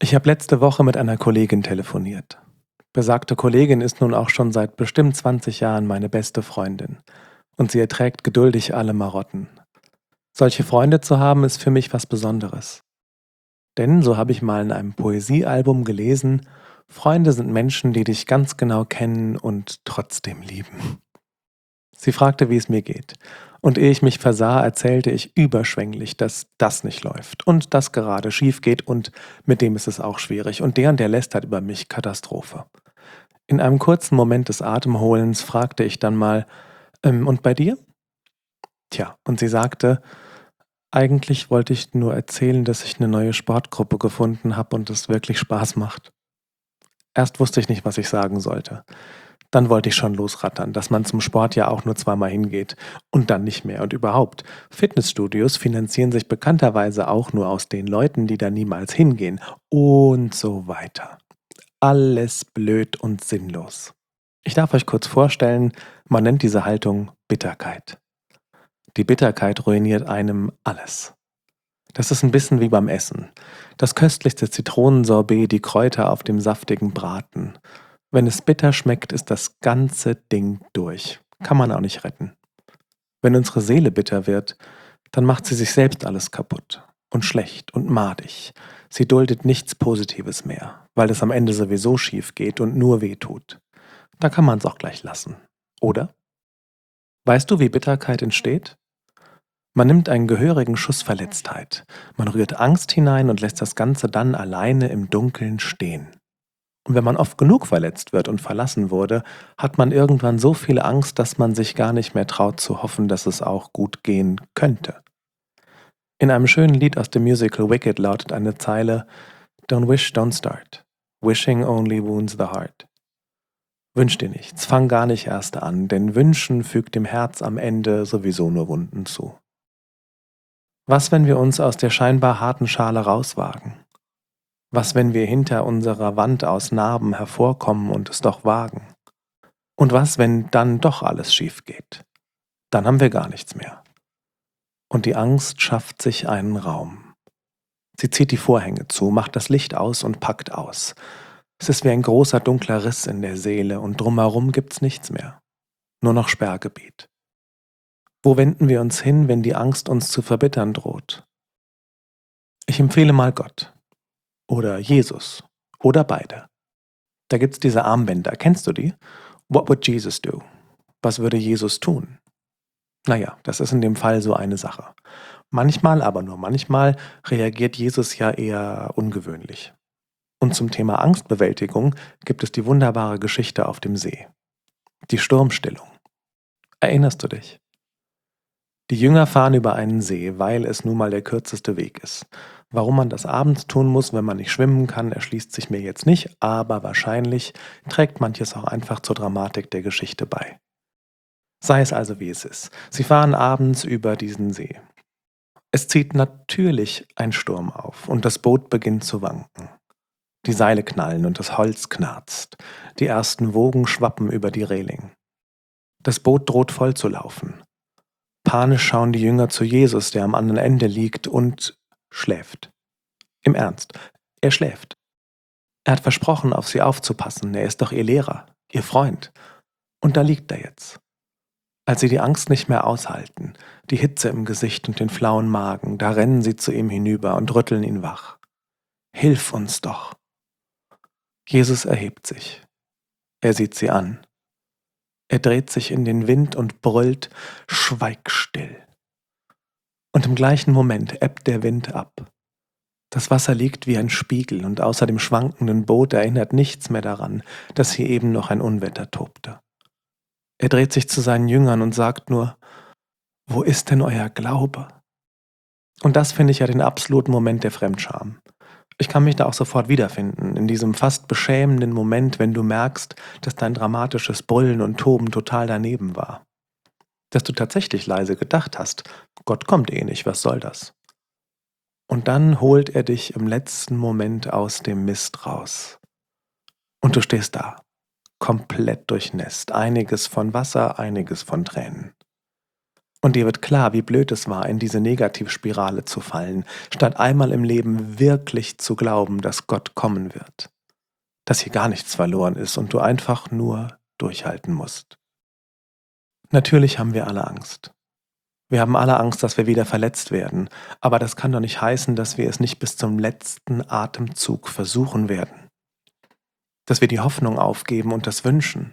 Ich habe letzte Woche mit einer Kollegin telefoniert. Besagte Kollegin ist nun auch schon seit bestimmt 20 Jahren meine beste Freundin. Und sie erträgt geduldig alle Marotten. Solche Freunde zu haben, ist für mich was Besonderes. Denn, so habe ich mal in einem Poesiealbum gelesen, Freunde sind Menschen, die dich ganz genau kennen und trotzdem lieben. Sie fragte, wie es mir geht. Und ehe ich mich versah, erzählte ich überschwänglich, dass das nicht läuft und das gerade schief geht und mit dem ist es auch schwierig und der lästert über mich Katastrophe. In einem kurzen Moment des Atemholens fragte ich dann mal, und bei dir? Tja, und sie sagte, eigentlich wollte ich nur erzählen, dass ich eine neue Sportgruppe gefunden habe und es wirklich Spaß macht. Erst wusste ich nicht, was ich sagen sollte. Dann wollte ich schon losrattern, dass man zum Sport ja auch nur zweimal hingeht und dann nicht mehr. Und überhaupt, Fitnessstudios finanzieren sich bekannterweise auch nur aus den Leuten, die da niemals hingehen und so weiter. Alles blöd und sinnlos. Ich darf euch kurz vorstellen, man nennt diese Haltung Bitterkeit. Die Bitterkeit ruiniert einem alles. Das ist ein bisschen wie beim Essen. Das köstlichste Zitronensorbet, die Kräuter auf dem saftigen Braten. Wenn es bitter schmeckt, ist das ganze Ding durch. Kann man auch nicht retten. Wenn unsere Seele bitter wird, dann macht sie sich selbst alles kaputt und schlecht und madig. Sie duldet nichts Positives mehr, weil es am Ende sowieso schief geht und nur weh tut. Da kann man es auch gleich lassen. Oder? Weißt du, wie Bitterkeit entsteht? Man nimmt einen gehörigen Schuss Verletztheit. Man rührt Angst hinein und lässt das Ganze dann alleine im Dunkeln stehen. Und wenn man oft genug verletzt wird und verlassen wurde, hat man irgendwann so viel Angst, dass man sich gar nicht mehr traut zu hoffen, dass es auch gut gehen könnte. In einem schönen Lied aus dem Musical Wicked lautet eine Zeile: Don't wish, don't start. Wishing only wounds the heart. Wünsch dir nichts, fang gar nicht erst an, denn Wünschen fügt dem Herz am Ende sowieso nur Wunden zu. Was, wenn wir uns aus der scheinbar harten Schale rauswagen? Was, wenn wir hinter unserer Wand aus Narben hervorkommen und es doch wagen? Und was, wenn dann doch alles schief geht? Dann haben wir gar nichts mehr. Und die Angst schafft sich einen Raum. Sie zieht die Vorhänge zu, macht das Licht aus und packt aus. Es ist wie ein großer dunkler Riss in der Seele und drumherum gibt's nichts mehr. Nur noch Sperrgebiet. Wo wenden wir uns hin, wenn die Angst uns zu verbittern droht? Ich empfehle mal Gott. Oder Jesus. Oder beide. Da gibt's diese Armbänder. Kennst du die? What would Jesus do? Was würde Jesus tun? Naja, das ist in dem Fall so eine Sache. Manchmal, aber nur manchmal, reagiert Jesus ja eher ungewöhnlich. Und zum Thema Angstbewältigung gibt es die wunderbare Geschichte auf dem See. Die Sturmstillung. Erinnerst du dich? Die Jünger fahren über einen See, weil es nun mal der kürzeste Weg ist. Warum man das abends tun muss, wenn man nicht schwimmen kann, erschließt sich mir jetzt nicht, aber wahrscheinlich trägt manches auch einfach zur Dramatik der Geschichte bei. Sei es also wie es ist. Sie fahren abends über diesen See. Es zieht natürlich ein Sturm auf und das Boot beginnt zu wanken. Die Seile knallen und das Holz knarzt. Die ersten Wogen schwappen über die Reling. Das Boot droht voll zu laufen. Panisch schauen die Jünger zu Jesus, der am anderen Ende liegt und schläft. Im Ernst, er schläft. Er hat versprochen, auf sie aufzupassen. Er ist doch ihr Lehrer, ihr Freund. Und da liegt er jetzt. Als sie die Angst nicht mehr aushalten, die Hitze im Gesicht und den flauen Magen, da rennen sie zu ihm hinüber und rütteln ihn wach. Hilf uns doch. Jesus erhebt sich. Er sieht sie an. Er dreht sich in den Wind und brüllt: Schweig still. Und im gleichen Moment ebbt der Wind ab. Das Wasser liegt wie ein Spiegel und außer dem schwankenden Boot erinnert nichts mehr daran, dass hier eben noch ein Unwetter tobte. Er dreht sich zu seinen Jüngern und sagt nur: Wo ist denn euer Glaube? Und das finde ich ja den absoluten Moment der Fremdscham. Ich kann mich da auch sofort wiederfinden, in diesem fast beschämenden Moment, wenn du merkst, dass dein dramatisches Brüllen und Toben total daneben war. Dass du tatsächlich leise gedacht hast: Gott kommt eh nicht, was soll das? Und dann holt er dich im letzten Moment aus dem Mist raus. Und du stehst da, komplett durchnässt, einiges von Wasser, einiges von Tränen. Und dir wird klar, wie blöd es war, in diese Negativspirale zu fallen, statt einmal im Leben wirklich zu glauben, dass Gott kommen wird. Dass hier gar nichts verloren ist und du einfach nur durchhalten musst. Natürlich haben wir alle Angst. Wir haben alle Angst, dass wir wieder verletzt werden, aber das kann doch nicht heißen, dass wir es nicht bis zum letzten Atemzug versuchen werden. Dass wir die Hoffnung aufgeben und das wünschen.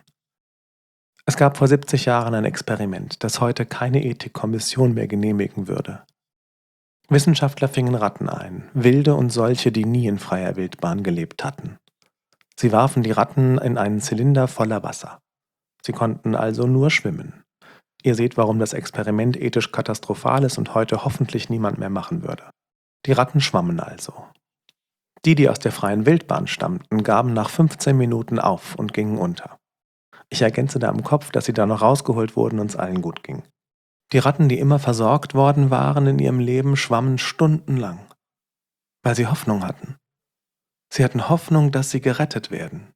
Es gab vor 70 Jahren ein Experiment, das heute keine Ethikkommission mehr genehmigen würde. Wissenschaftler fingen Ratten ein, wilde und solche, die nie in freier Wildbahn gelebt hatten. Sie warfen die Ratten in einen Zylinder voller Wasser. Sie konnten also nur schwimmen. Ihr seht, warum das Experiment ethisch katastrophal ist und heute hoffentlich niemand mehr machen würde. Die Ratten schwammen also. Die aus der freien Wildbahn stammten, gaben nach 15 Minuten auf und gingen unter. Ich ergänze da im Kopf, dass sie da noch rausgeholt wurden und es allen gut ging. Die Ratten, die immer versorgt worden waren in ihrem Leben, schwammen stundenlang, weil sie Hoffnung hatten. Sie hatten Hoffnung, dass sie gerettet werden.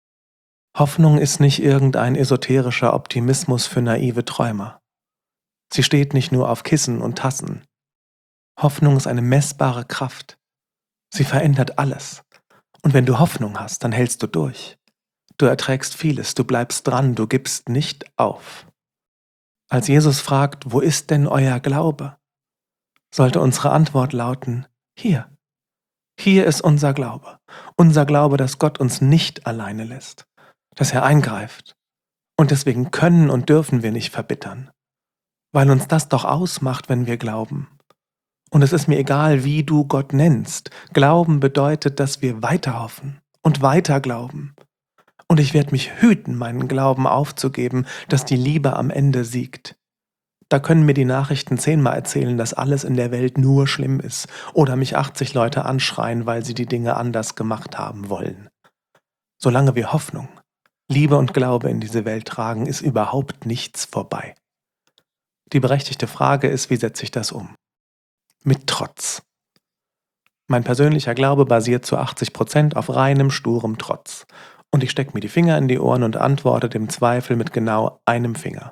Hoffnung ist nicht irgendein esoterischer Optimismus für naive Träumer. Sie steht nicht nur auf Kissen und Tassen. Hoffnung ist eine messbare Kraft. Sie verändert alles. Und wenn du Hoffnung hast, dann hältst du durch. Du erträgst vieles, du bleibst dran, du gibst nicht auf. Als Jesus fragt, wo ist denn euer Glaube? Sollte unsere Antwort lauten, hier. Hier ist unser Glaube. Unser Glaube, dass Gott uns nicht alleine lässt, dass er eingreift. Und deswegen können und dürfen wir nicht verbittern, weil uns das doch ausmacht, wenn wir glauben. Und es ist mir egal, wie du Gott nennst. Glauben bedeutet, dass wir weiter hoffen und weiter glauben. Und ich werde mich hüten, meinen Glauben aufzugeben, dass die Liebe am Ende siegt. Da können mir die Nachrichten 10-mal erzählen, dass alles in der Welt nur schlimm ist oder mich 80 Leute anschreien, weil sie die Dinge anders gemacht haben wollen. Solange wir Hoffnung, Liebe und Glaube in diese Welt tragen, ist überhaupt nichts vorbei. Die berechtigte Frage ist, wie setze ich das um? Mit Trotz. Mein persönlicher Glaube basiert zu 80% auf reinem, sturem Trotz. Und ich stecke mir die Finger in die Ohren und antworte dem Zweifel mit genau einem Finger.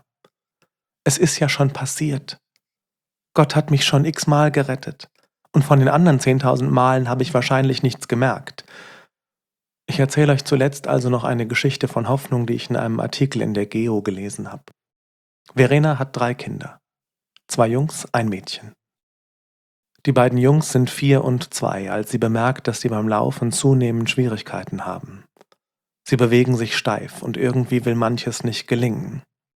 Es ist ja schon passiert. Gott hat mich schon x-mal gerettet. Und von den anderen 10.000 Malen habe ich wahrscheinlich nichts gemerkt. Ich erzähle euch zuletzt also noch eine Geschichte von Hoffnung, die ich in einem Artikel in der Geo gelesen habe. Verena hat 3 Kinder. 2 Jungs, ein Mädchen. Die beiden Jungs sind 4 und 2, als sie bemerkt, dass sie beim Laufen zunehmend Schwierigkeiten haben. Sie bewegen sich steif und irgendwie will manches nicht gelingen.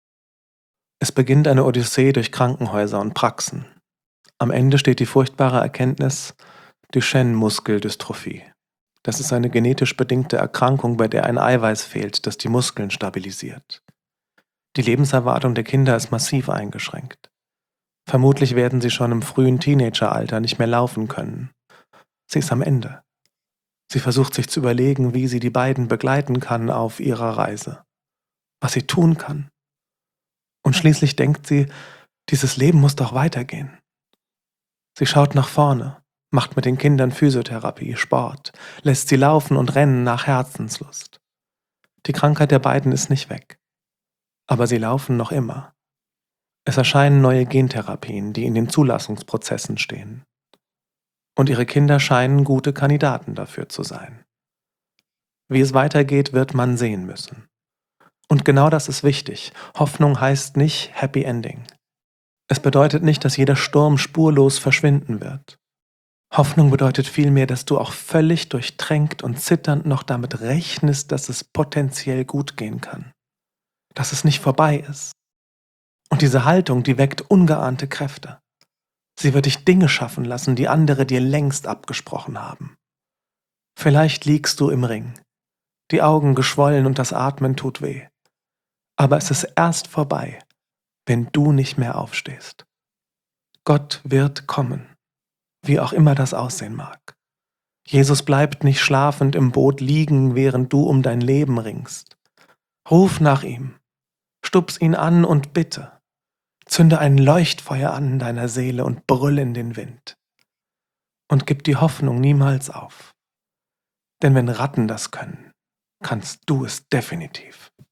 Es beginnt eine Odyssee durch Krankenhäuser und Praxen. Am Ende steht die furchtbare Erkenntnis Duchenne-Muskeldystrophie. Das ist eine genetisch bedingte Erkrankung, bei der ein Eiweiß fehlt, das die Muskeln stabilisiert. Die Lebenserwartung der Kinder ist massiv eingeschränkt. Vermutlich werden sie schon im frühen Teenageralter nicht mehr laufen können. Sie ist am Ende. Sie versucht sich zu überlegen, wie sie die beiden begleiten kann auf ihrer Reise. Was sie tun kann. Und schließlich denkt sie, dieses Leben muss doch weitergehen. Sie schaut nach vorne, macht mit den Kindern Physiotherapie, Sport, lässt sie laufen und rennen nach Herzenslust. Die Krankheit der beiden ist nicht weg. Aber sie laufen noch immer. Es erscheinen neue Gentherapien, die in den Zulassungsprozessen stehen. Und ihre Kinder scheinen gute Kandidaten dafür zu sein. Wie es weitergeht, wird man sehen müssen. Und genau das ist wichtig. Hoffnung heißt nicht Happy Ending. Es bedeutet nicht, dass jeder Sturm spurlos verschwinden wird. Hoffnung bedeutet vielmehr, dass du auch völlig durchtränkt und zitternd noch damit rechnest, dass es potenziell gut gehen kann. Dass es nicht vorbei ist. Und diese Haltung, die weckt ungeahnte Kräfte. Sie wird dich Dinge schaffen lassen, die andere dir längst abgesprochen haben. Vielleicht liegst du im Ring, die Augen geschwollen und das Atmen tut weh. Aber es ist erst vorbei, wenn du nicht mehr aufstehst. Gott wird kommen, wie auch immer das aussehen mag. Jesus bleibt nicht schlafend im Boot liegen, während du um dein Leben ringst. Ruf nach ihm, stups ihn an und bitte. Zünde ein Leuchtfeuer an in deiner Seele und brüll in den Wind. Und gib die Hoffnung niemals auf. Denn wenn Ratten das können, kannst du es definitiv.